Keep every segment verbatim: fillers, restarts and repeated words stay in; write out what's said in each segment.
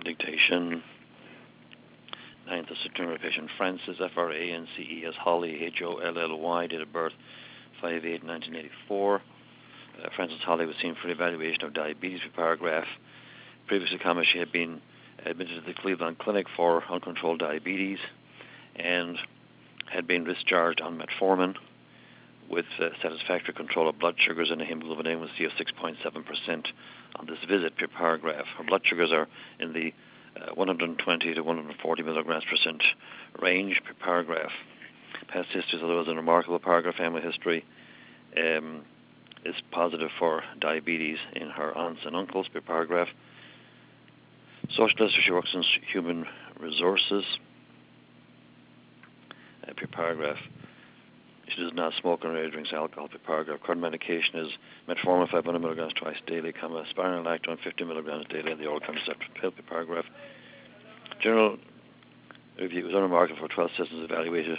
Dictation. ninth of September, patient Francis, F R A N C E S Holly, H O L L Y, date of birth five eight nineteen eighty-four. Uh, Francis Holly was seen for evaluation of diabetes per paragraph. Previously, comma, she had been admitted to the Cleveland Clinic for uncontrolled diabetes and had been discharged on metformin with uh, satisfactory control of blood sugars and a hemoglobin A one C of six point seven percent on this visit per paragraph. Her blood sugars are in the uh, one hundred twenty to one hundred forty milligrams percent range per paragraph. Past history, although it was a remarkable paragraph, family history um, is positive for diabetes in her aunts and uncles per paragraph. Social history, she works in human resources uh, per paragraph. She does not smoke or drinks alcohol per paragraph. Current medication is metformin five hundred milligrams twice daily, comma, spironolactone fifty milligrams daily, and the oral contraceptive pill per paragraph. General review was unremarkable for twelve sessions evaluated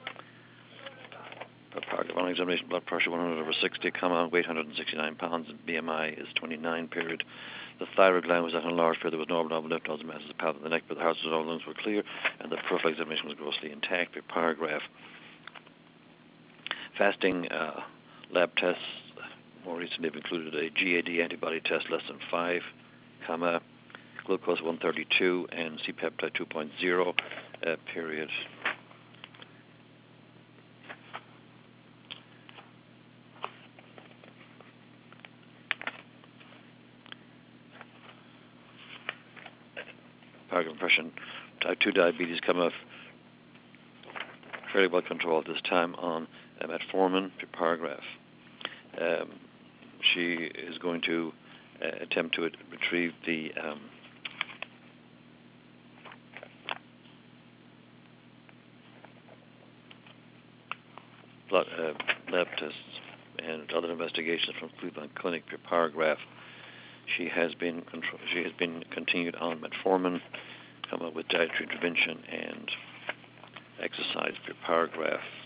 per paragraph. On examination, blood pressure one hundred over sixty, comma, weight one hundred sixty-nine pounds, and B M I is twenty-nine, period. The thyroid gland was at enlarged, period. There was no abnormal lymph nodes and masses of palate of the neck, but the heart and all lungs were clear, and the peripheral examination was grossly intact per paragraph. Fasting uh, lab tests more recently have included a G A D antibody test less than five, comma, glucose one thirty-two, and C-peptide two point oh, uh, period. Paragraph impression. Type two diabetes come off fairly well controlled this time on uh, metformin per paragraph. Um, she is going to uh, attempt to retrieve the um, blood uh, lab tests and other investigations from Cleveland Clinic per paragraph. She has been contro- she has been continued on metformin, come up with dietary intervention and exercise per paragraph.